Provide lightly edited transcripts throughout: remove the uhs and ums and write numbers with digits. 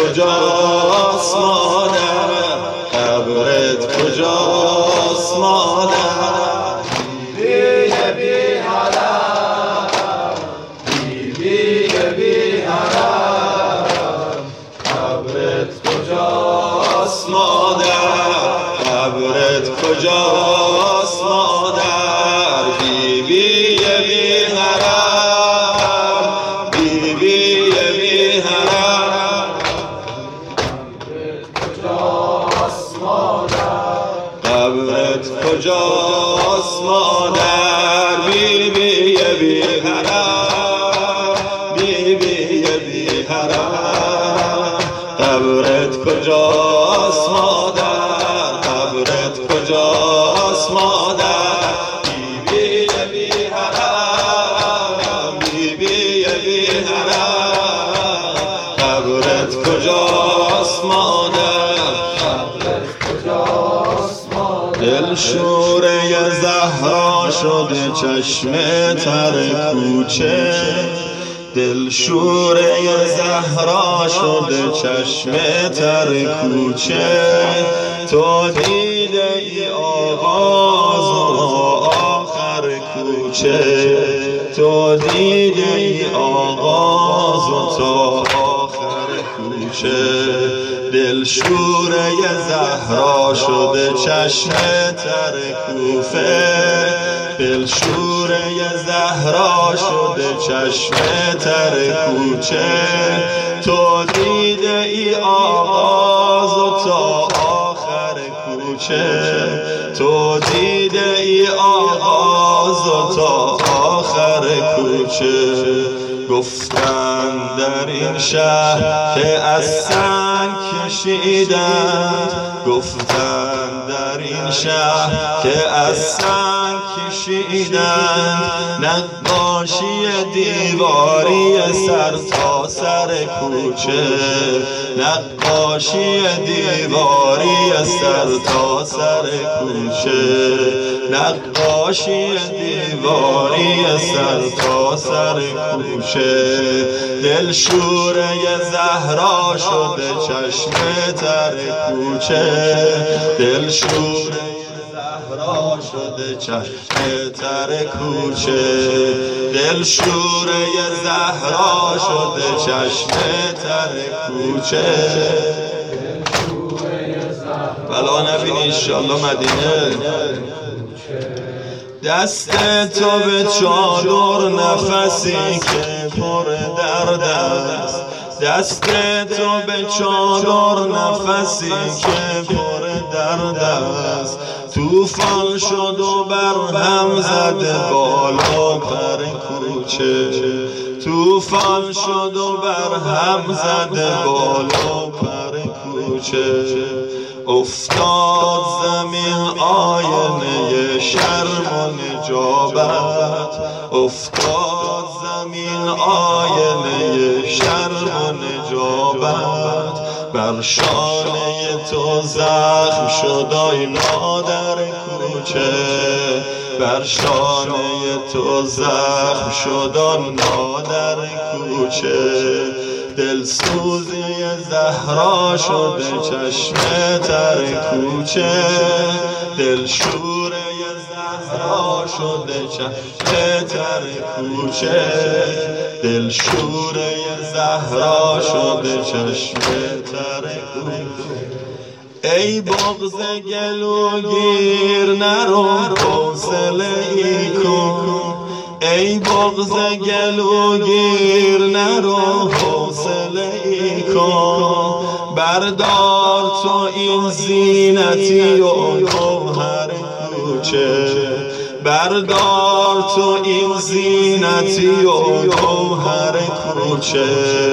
کجاست مادر، قبرت کجاست مادر. بیبی بی حرم، بیبی بی حرم، قبرت کجاست مادر، قبرت کجاست مادر. بیبی بی حرم، بیبی بی حرم، کجاست مادر، قبرت کجاست مادر. بیبی بی حرم، بیبی بی حرم، قبرت کجاست مادر، قبرت کجاست مادر. بیبی بی حرم، بیبی بی حرم، قبرت کجاست مادر. کجاست مادر. دلشوره زهرا شده چشم تر کوچه، دلشوره زهرا شده چشم تر کوچه. تو دیده ای آغاز و آخر کوچه، تو دیده ای آغاز و تا آخر کوچه. دلشوره زهرا شده چشم تر کوفه، دلشوره زهرا شده چشم تر کوچه. تو دیده ای آغاز و تا آخر کوچه، تو دیده ای آغاز و تا آخر کوچه. گفتن در این شهر که از سنگ کشیدند، گفتن در این شهر که از سنگ کشیدند. نقاشی دیواری سر تا سر کوچه، نقاشی دیواری سر تا سر کوچه، نقاشی دیواری سر تا سر کوچه. دلشوره زهرا شده چشم تر کوچه، دلشوره زهرا شده چشم تر کوچه، دلشوره زهرا شده چشم تر کوچه. بلا نبینی انشالله مدینه. دست تو به چادر نفسی که پر درد است، دست تو به چادر نفسی که پر درد است. طوفان شد و بر هم زده بالا پر کوچه، طوفان شد و بر هم زده بالا پر کوچه. افتاد زمین آینه شرم و نجابت، افتاد زمین آینه شرم و نجابت. بر شانه تو زخم شد آی مادر کوچه، بر شانه تو زخم شد آن مادر کوچه. دلسوزی زهرا شده چشم تر کوچه، دلشوره زهرا شده چشم تر کوچه، دلشوره زهرا شده چشم تر کوچه. ای بغض گلوگیر نرو حوصله ای کن، ای بغض گلوگیر نرو حوصله ای کن. بردار تو این زینتی و گوهر کوچه، بردار تو این زینتی و گوهر کوچه.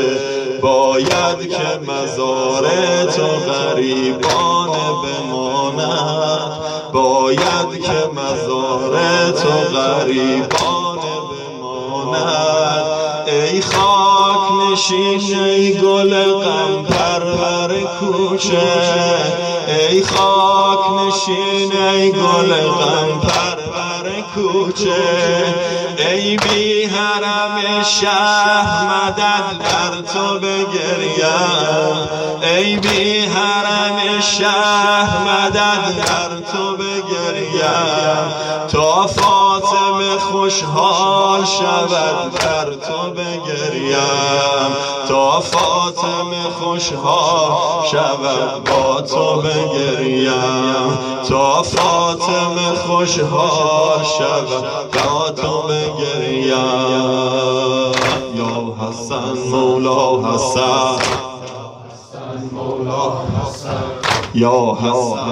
باید که مزار تو غریبانه بماند، باید که مزار تو غریبانه بماند. ای خاک نشین ای گل غم پرور کوچه، ای خاک نشین ای گل غم پرور کوچه. ای بی حرم شه مدد بر تو بگریم، ای بی حرم شه مدد بر تو بگریم، تا فاطمه خوشحال شود بر تو بگریم، تا فاطمه خوشحال شود با تو بگریم، تا فاطمه خوشحال شود با تو بگریم. یا حسن مولا حسن، یا حسن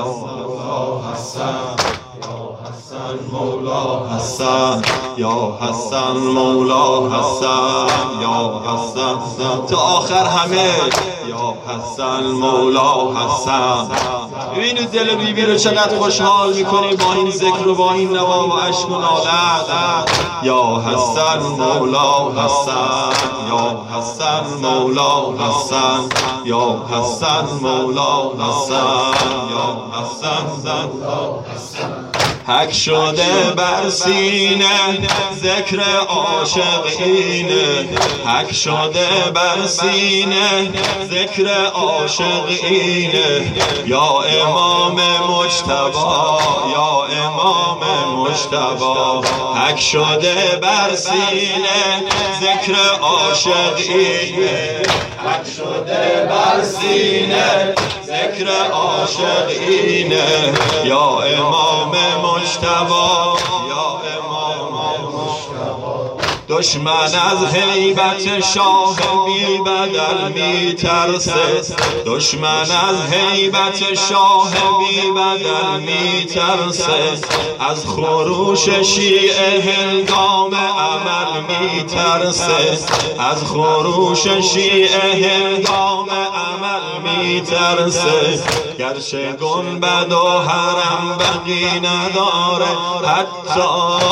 مولا حسن، یا حسن مولا حسن، یا حسن تا آخر همه، یا حسن مولا حسن. ببینید دل بیبی رو چقدر خوشحال میکنی با این ذکر و با این نوا و عشق و نالت. یا حسن مولا حسن، یا حسن مولا حسن، یا حسن مولا حسن، یا حسن مولا حسن. حک شده بر سینه ذکر عاشقینه، حک شده بر سینه ذکر عاشقینه، یا امام مجتبی، یا امام مجتبی. حک شده بر سینه ذکر عاشقینه، حک شده بر سینه ذکر عاشقینه، یا امام مجتبی، یا امام مجتبی. دشمن از هیبت شاه بی بدل می ترسه، دشمن از هیبت شاه بی بدل می ترسه، از خروش شیعه هنگام عمل می ترسه، از خروش شیعه هنگام عمل می ترسه. گرچه گنبد و حرم بقی نداره، حتی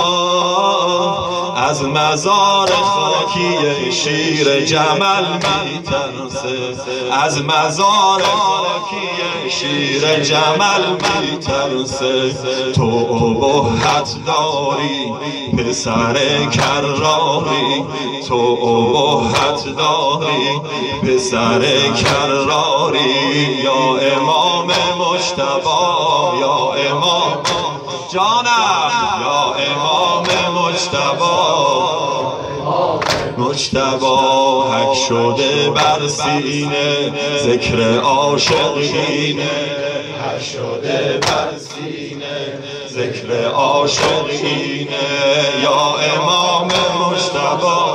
از مزار خاکی شیر جمل می ترسه، از مزار خاکی شیر جمل می ترسه. تو ابهت داری پسر کراری، تو ابهت داری پسر کراری، یا امام مجتبی، یا امام جانم، یا امام مجتبی. مجتبی حک شده بر سینه ذکر عاشقینه، حک شده بر سینه ذکر عاشقینه، یا امام مجتبی،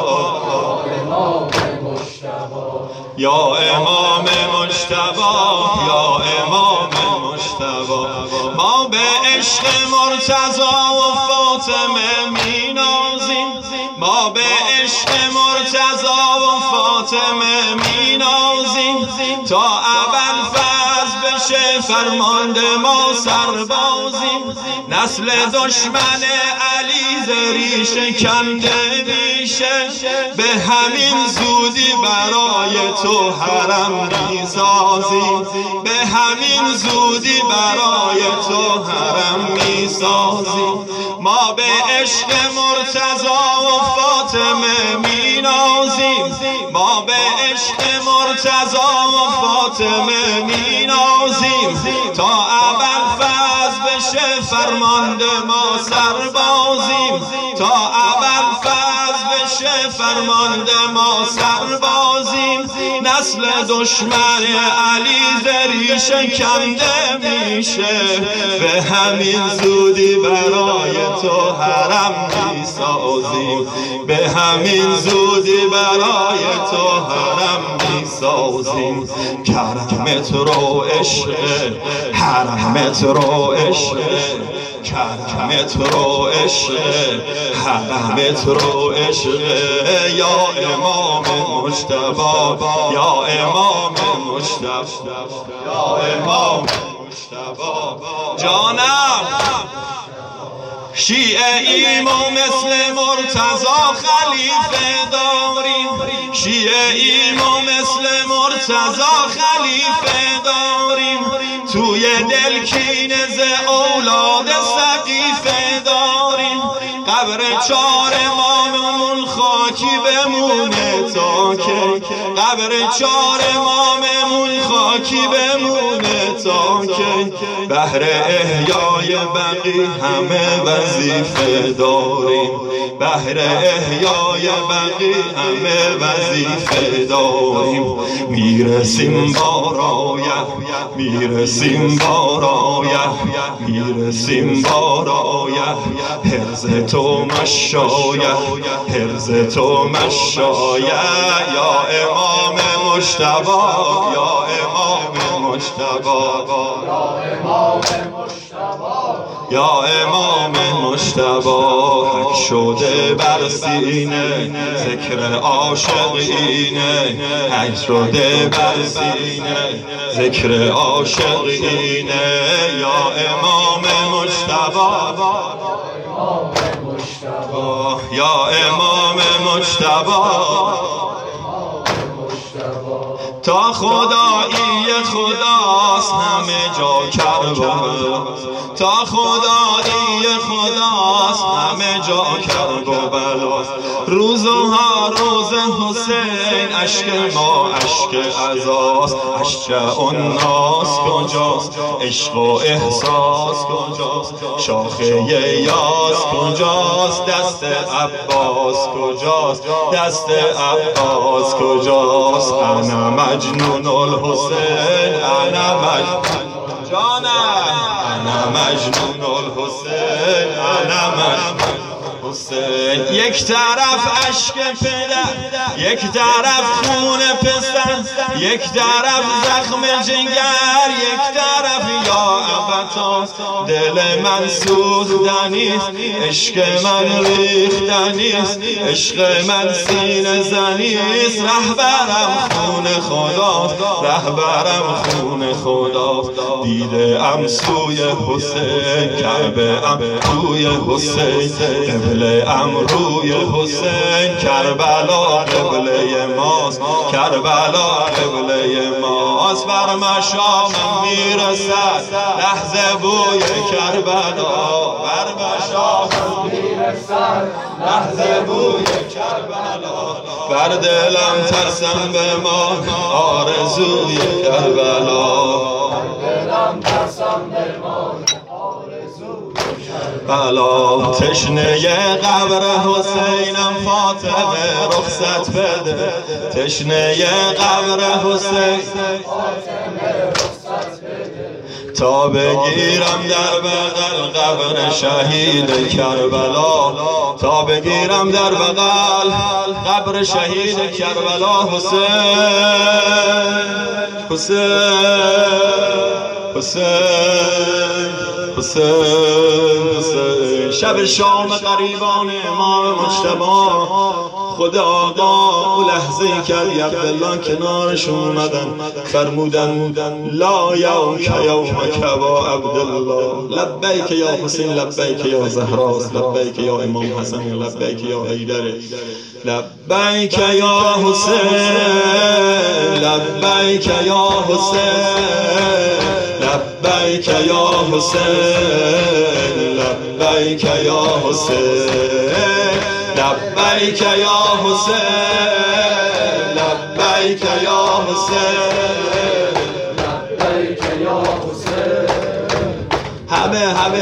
یا امام مجتبی، یا امام مجتبی. ما به عشق مرتضی و فاطمه می نازیم، ما به عشق مرتضی و فاطمه می نازیم، تا ابوالفضل بشه فرمانده ما سربازیم. نسل دشمن علی زری شکنده میشه، به همین زودی برای تو حرم میسازیم، به همین زودی برای تو حرم میسازیم. ما به عشق مرتضی و فاطمه می نازیم، ما به عشق مرتضی و فاطمه می نازیم، تا ابوالفضل بشه فرمانده ما سربازیم، تا ابوالفضل بشه فرمانده ما سربازیم. نسل دشمن علی زری شکنده میشه، به همین زودی برای تو حرم میسازیم، به همین زودی برای تو حرم میسازیم. کرمت رو عشق، حرمت رو عشق، کرمت رو عشق، حرمت رو عشق، یا امام مجتبی، یا امام مجتبی، یا امام مجتبی. جانم شیعه ایم و مثل مرتضی خلیفه داریم، شیعه ایم و مثل مرتضی خلیفه داریم، توی دل کینه ز اولاد سقیفه داریم. قبر 4 امام تا که قبر 4 اماممون خاکی بمونه تا که بهر احیای بقی همه وظیفه داریم بهر احیای بقی همه وظیفه داریم میرسیم بارایه میرسیم بارایه میرسیم بارایه حرز تو مشایه حرز تو مشایه یا امام مجتبی یا امام مجتبی یا امام مجتبی حک شده بر سینه ذکر عاشقینه حک شده بر سینه ذکر عاشقینه یا امام مجتبی یا امام مجتبی تا خدایی خداست همه جا کربلا تا خدایی خداست همه جا کربلا روزها روز حسین اشک ما اشک عزاست اشک الناس کجاست عشق و احساس کجاست شاخه یاس کجاست دست عباس کجاست دست عباس کجاست انا مجنون الحسین انا مجنون جانم انا مجنون الحسین انا مجنون حسین یک طرف اشک پدر یک طرف خون پسر یک طرف زخم جگر یک طرف یا ابتاست دل من سوختنیست عشق من ریختنیست عشق من سینه زنیست رهبرم خون خداست رهبرم خون خداست دیده ام سوی حسین کعبه ام روی حسین قبله ام روی حسین کربلا قبله ماست کربلا قبله ماست بر مشامم میرسد لحظه بوی کربلا بر مشامم میرسد لحظه بوی کربلا بر دلم ترسم به ما آرزوی کربلا بر دلم ترسم به ما بلا تشنه قبر حسینم فاطمه رخصت بده تشنه قبر حسین تا بگیرم در بغل قبر شهید کربلا تا بگیرم در بغل قبر شهید کربلا حسین حسین حسین حسین شب شام قریبان امام مجتبی خدا آقا او لحظه‌ای که علی عبدالله کنارشون اومدن فرمودن لا یومک یومک با عبدالله لبیک یا حسین لبیک یا زهراست لبیک یا امام حسن لبیک یا حیدر لبیک یا حسین لبیک یا حسین لبیک یا حسین لبیک یا حسین لبیک یا حسین لبیک یا حسین لبیک یا حسین همه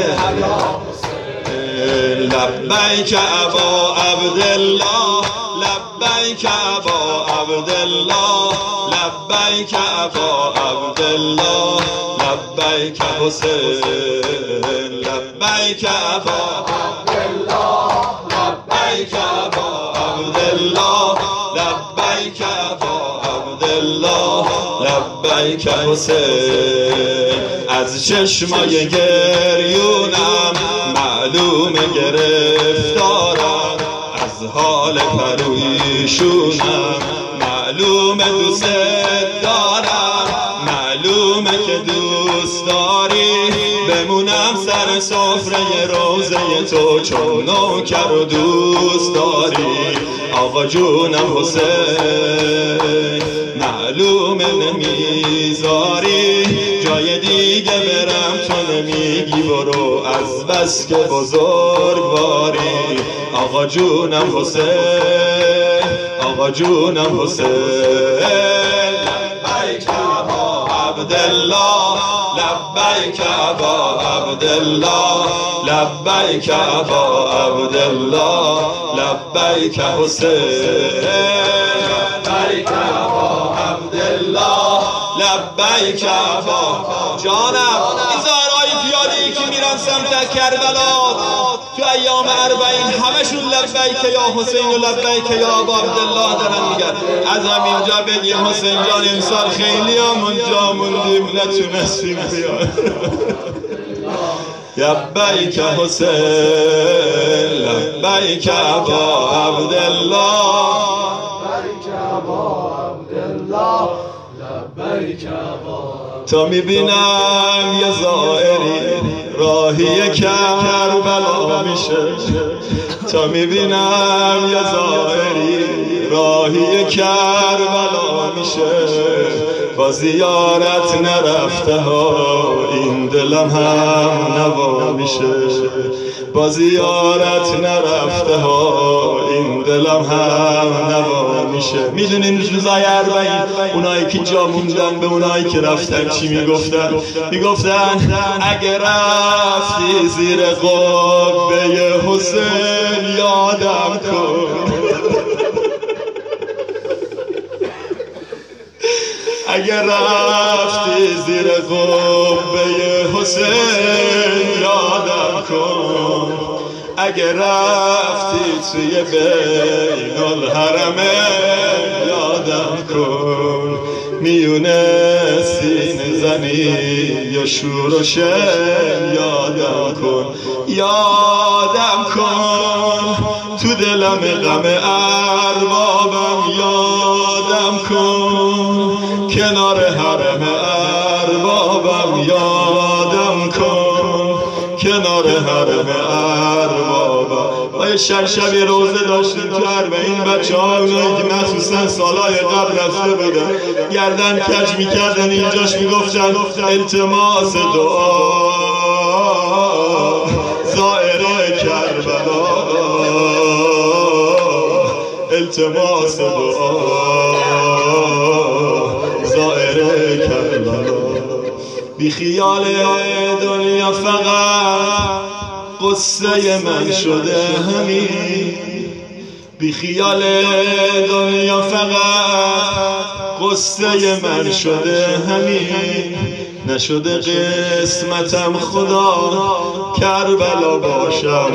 لبیک ابا عبدالله لبیک ابا عبدالله لبیک ابا عبدالله لبیک حسین لبیک ابا عبدالله لبیک ابا عبدالله لبیک ابا عبدالله لبیک حسین از چشمای گریونم معلوم گرفتارم از حال پرویشونم معلوم دوست دارم معلومه که دوست داری بمونم سر سفره روزه تو چون نوکر و دوست داری آقا جونم حسین معلومه نمیذاری جای دیگه برم تو نمیگی برو از بس که بزرگواری آقا جونم حسین آقا جونم حسین لبیک ابا عبدالله لبیک ابا عبدالله لبیک ابا عبدالله لبیک حسین لبیک ابا عبدالله لبیک ابا جانم این زهرای پیاده‌ای که میرن سمت کربلا تو ایام 40 همشون لبیک یا حسین و لبیک یا ابا عبدالله دارن میگن. از همینجا بگیم حسین جان امسال خیلی همونجا موندیم نتونستیم بیان. لبیک حسین لبیک ابا عبدالله لبیک ابا عبدالله لبیک ابا تا میبینم یه زائری راهی کربلا میشه تا میبینم یه زائری راهی کربلا میشه با زیارت نرفته ها این دلم هم نوا میشه با زیارت نرفته ها این دلم هم نوا میشه. میدونین روزای 40 اونایی که جا موندن به اونایی که رفتن چی میگفتن؟ میگفتن اگه رفتی زیر قبه حسین یادم کن اگر رفتی زیر قبه حسین یادم کن اگر رفتی توی بین الحرمین یادم کن میونه سینه زنی یا شور و شن یادم کن یادم کن تو دلم غم اربابم یادم کن کنار حرم اربابم یادم کن کنار حرم اربابم. ما یه شبی روزه داشتیم تو 40 بچه ها اونایی که مخصوصا سالهای قبل رفته بودن گردن کج میکردن اینجاش میگفتن التماس دعا زائر کربلا التماس دعا زائر کربلا. بی خیال دنیا فقط قصه من شده همین بی خیال دنیا فقط قصه من شده همین نشده قسمتم خدا کربلا باشم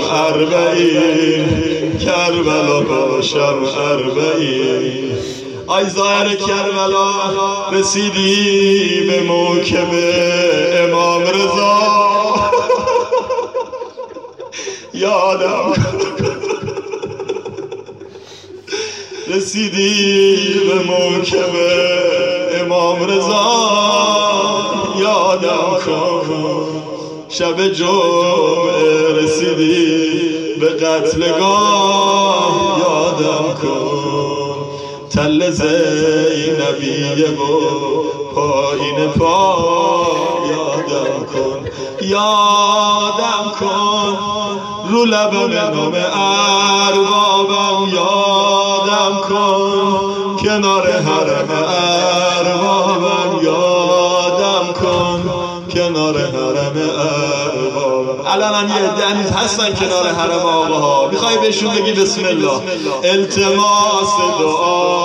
40 کربلا باشم 40. آی ظاهر کربلا رسیدی به موکب امام رضا یادم رسیدی به موکب امام رضا یادم کن شب جمعه رسیدی به قتلگاه یادم کن تل زینبیه و پایین پا یادم کن یادم کن رو لبم نام اربابم یادم کن کنار حرم اربابم یادم کن کنار حرم اربابم. الان هم یه عده هنوز هستن کنار حرم آقاها میخوای بهشون بگی بسم الله التماس دعا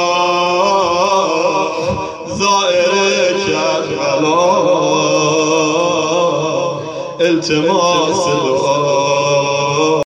زائر کربلا التماس دعا